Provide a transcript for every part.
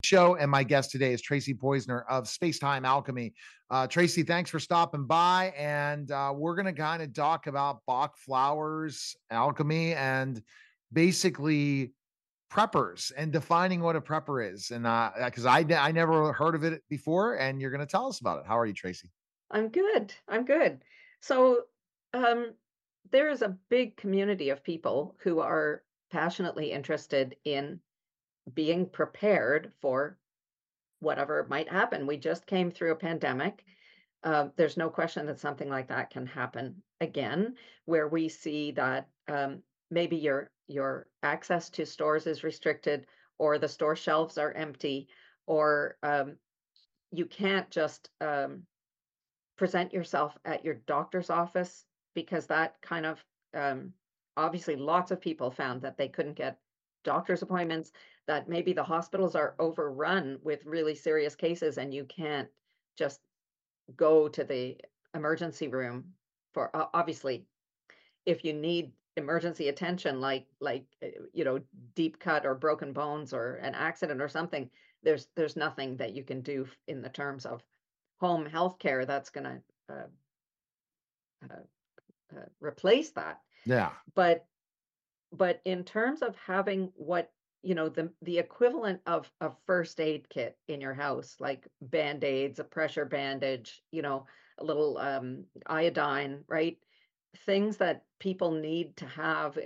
Show, and my guest today is Tracy Poisner of Spacetime Alchemy. Tracy, thanks for stopping by, and we're going to kind of talk about Bach flowers, alchemy, and basically preppers and defining what a prepper is. And because I never heard of it before, and you're going to tell us about it. How are you, Tracy? I'm good. I'm good. So, um, there is a big community of people who are passionately interested in being prepared for whatever might happen. We just came through a pandemic. There's no question that something like that can happen again, where we see that maybe your access to stores is restricted, or the store shelves are empty, or you can't just present yourself at your doctor's office because that kind of um, obviously lots of people found that they couldn't get doctor's appointments, that maybe the hospitals are overrun with really serious cases and you can't just go to the emergency room for obviously if you need emergency attention like deep cut or broken bones or an accident or something, there's nothing that you can do in the terms of home health care that's going to uh, uh, replace that. Yeah. But in terms of having what the equivalent of a first aid kit in your house, like band-aids, a pressure bandage, a little iodine, right? Things that people need to have,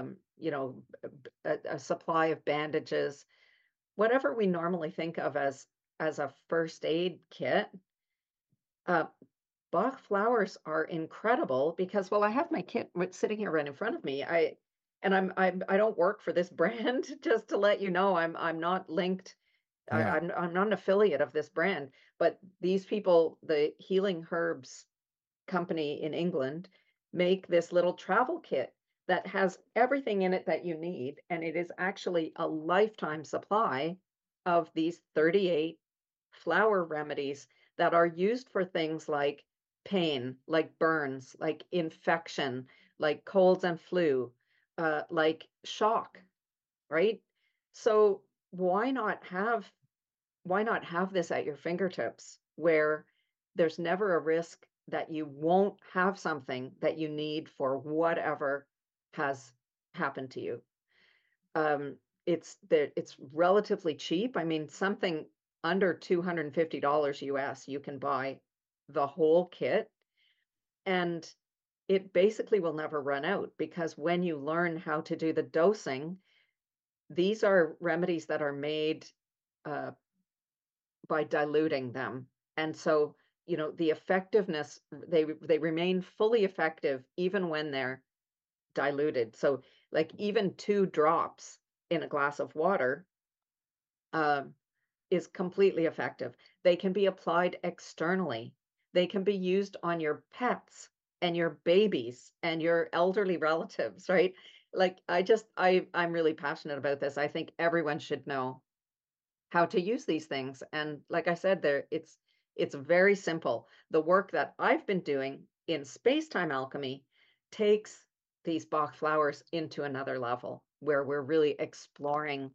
a supply of bandages, whatever we normally think of as a first aid kit. Uh, Bach flowers are incredible because, well, I have my kit sitting here right in front of me. I don't work for this brand, just to let you know. I'm not linked. Yeah. I'm not an affiliate of this brand, but these people, the Healing Herbs company in England, make this little travel kit that has everything in it that you need, and it is actually a lifetime supply of these 38 flower remedies that are used for things like pain, like burns, like infection, like colds and flu, like shock, right? So why not have this at your fingertips where there's never a risk that you won't have something that you need for whatever has happened to you. It's relatively cheap. I mean, something under $250 US, you can buy the whole kit, and it basically will never run out because when you learn how to do the dosing, these are remedies that are made uh, by diluting them. And so, the effectiveness, they remain fully effective even when they're diluted. So, like even 2 drops in a glass of water um, is completely effective. They can be applied externally. They can be used on your pets and your babies and your elderly relatives, right? Like I'm really passionate about this. I think everyone should know how to use these things. And like I said, it's very simple. The work that I've been doing in space-time alchemy takes these Bach flowers into another level where we're really exploring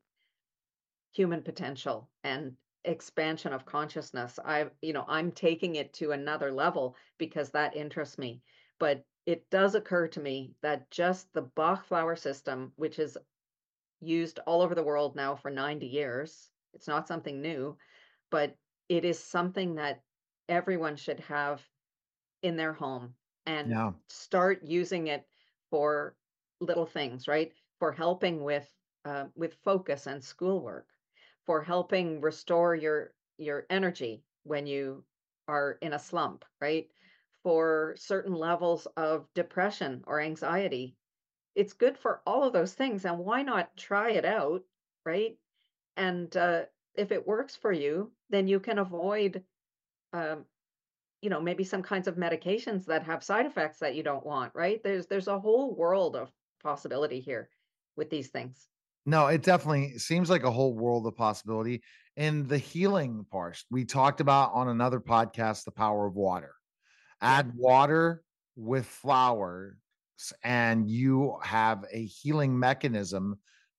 human potential and expansion of consciousness. I'm taking it to another level because that interests me. But it does occur to me that just the Bach flower system, which is used all over the world now for 90 years, it's not something new, but it is something that everyone should have in their home and Yeah. start using it for little things, right? For helping with focus and schoolwork, for helping restore your energy when you are in a slump, right? For certain levels of depression or anxiety. It's good for all of those things, and why not try it out, right? And if it works for you, then you can avoid um, maybe some kinds of medications that have side effects that you don't want, right? There's a whole world of possibility here with these things. No, it definitely seems like a whole world of possibility. And the healing part, we talked about on another podcast, the power of water. Yeah. Add water with flowers, and you have a healing mechanism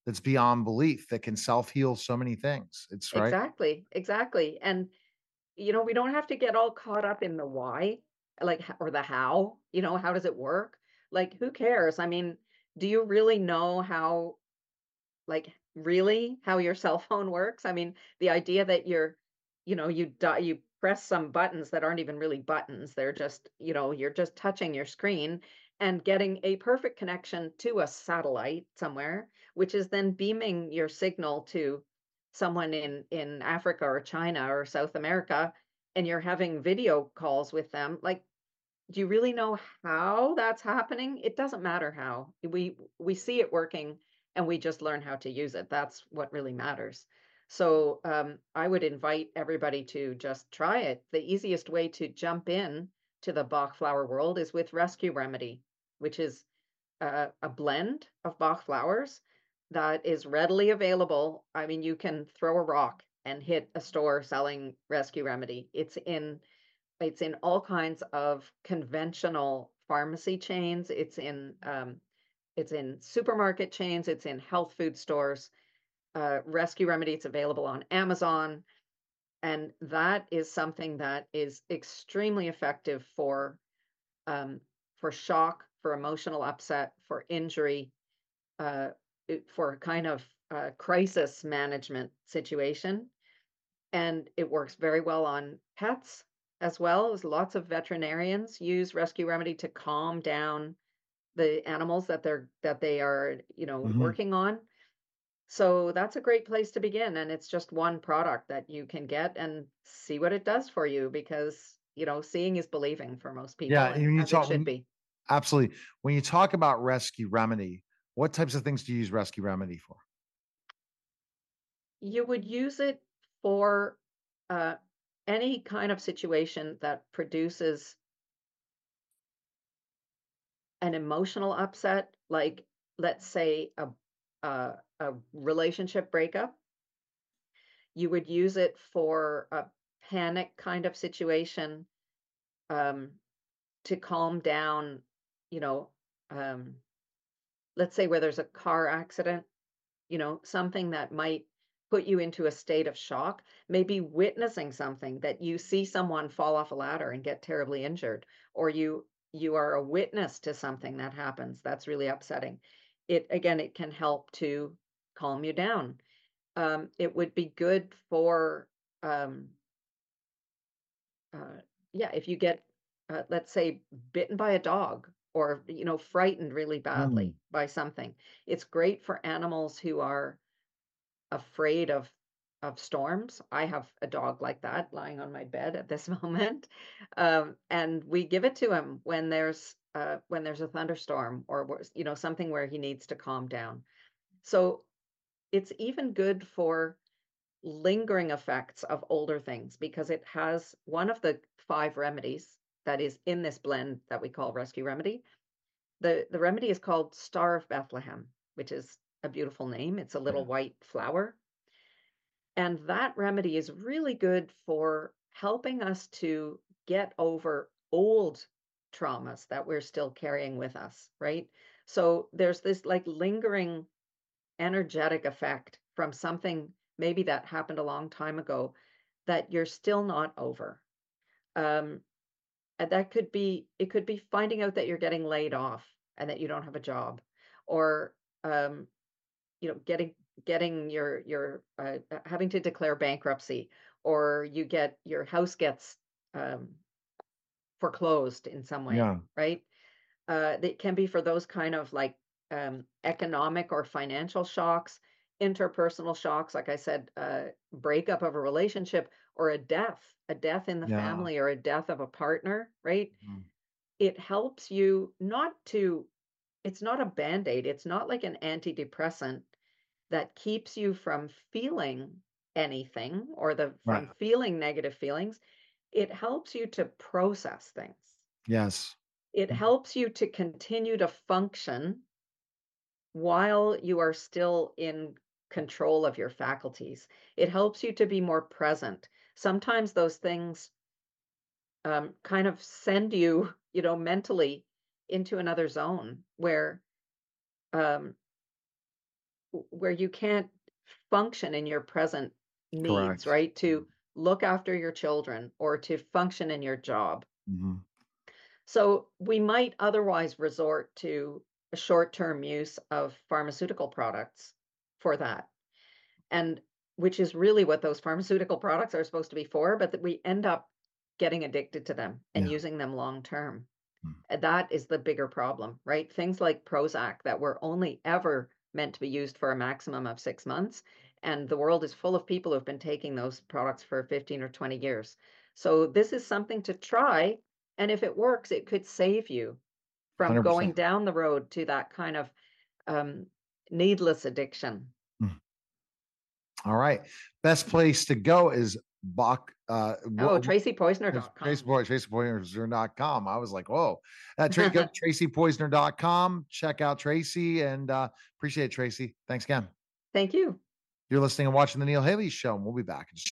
that's beyond belief that can self-heal so many things. It's right. Exactly, exactly. And we don't have to get all caught up in the why, like, or the how, how does it work? Like, who cares? I mean, do you really know how, like, really how your cell phone works? I mean, the idea that you press some buttons that aren't even really buttons. They're just, you're just touching your screen and getting a perfect connection to a satellite somewhere, which is then beaming your signal to someone in Africa or China or South America, and you're having video calls with them. Like, do you really know how that's happening? It doesn't matter how. We see it working and we just learn how to use it. That's what really matters. So I would invite everybody to just try it. The easiest way to jump in to the Bach flower world is with Rescue Remedy, which is a blend of Bach flowers that is readily available. I mean, you can throw a rock and hit a store selling Rescue Remedy. It's in all kinds of conventional pharmacy chains. It's in supermarket chains. It's in health food stores. Rescue Remedy, it's available on Amazon, and that is something that is extremely effective for shock, for emotional upset, for injury, uh, for a kind of crisis management situation. And it works very well on pets as well, as lots of veterinarians use Rescue Remedy to calm down the animals that they are, Mhm. working on. So that's a great place to begin, and it's just one product that you can get and see what it does for you because, seeing is believing for most Yeah, people, and and when you as it talk should be. absolutely. When you talk about Rescue Remedy, what types of things do you use Rescue Remedy for? You would use it for uh, any kind of situation that produces an emotional upset, like, let's say a relationship breakup. You would use it for a panic kind of situation, um, to calm down, you know, um, let's say where there's a car accident, something that might put you into a state of shock, maybe witnessing something that you see someone fall off a ladder and get terribly injured, or you are a witness to something that happens that's really upsetting. It can help to calm you down. It would be good for um, uh, yeah, if you get, let's say, bitten by a dog or frightened really Mm, badly by something. It's great for animals who are afraid of storms. I have a dog like that lying on my bed at this moment, and we give it to him when there's a thunderstorm or something where he needs to calm down. So it's even good for lingering effects of older things because it has one of the five remedies that is in this blend that we call Rescue Remedy. The remedy is called Star of Bethlehem, which is a beautiful name. It's a little yeah. white flower. And that remedy is really good for helping us to get over old traumas that we're still carrying with us, right? So there's this like lingering energetic effect from something maybe that happened a long time ago that you're still not over. Um, and it could be finding out that you're getting laid off and that you don't have a job, or um, getting your having to declare bankruptcy, or you get your house gets um, foreclosed in some way, Yeah. right? It can be for those kind of like economic or financial shocks, interpersonal shocks, like I said, breakup of a relationship or a death in the Yeah. family or a death of a partner, right? Mm. It helps you not to, it's not a band aid, it's not like an antidepressant that keeps you from feeling anything or the Right. from feeling negative feelings. It helps you to process things. Yes. It Mm. helps you to continue to function while you are still in control of your faculties. It helps you to be more present. Sometimes those things kind of send you, mentally into another zone um, where you can't function in your present needs, Correct. right? To look after your children or to function in your job. Mhm. So we might otherwise resort to a short-term use of pharmaceutical products for that. And which is really what those pharmaceutical products are supposed to be for, but that we end up getting addicted to them and Yeah. using them long term. Mm. That is the bigger problem, right? Things like Prozac that were only ever meant to be used for a maximum of 6 months. And the world is full of people who've been taking those products for 15 or 20 years. So this is something to try. And if it works, it could save you from 100%. going down the road to that kind of um, needless addiction. Mm. All right. Best place to go is Bach. Oh, There's tracypoisner.com. TracyPoisner.com. I was like, whoa. Go to TracyPoisner.com. Check out Tracy and appreciate it, Tracy. Thanks again. Thank you. You're listening and watching The Neil Haley Show, and we'll be back in just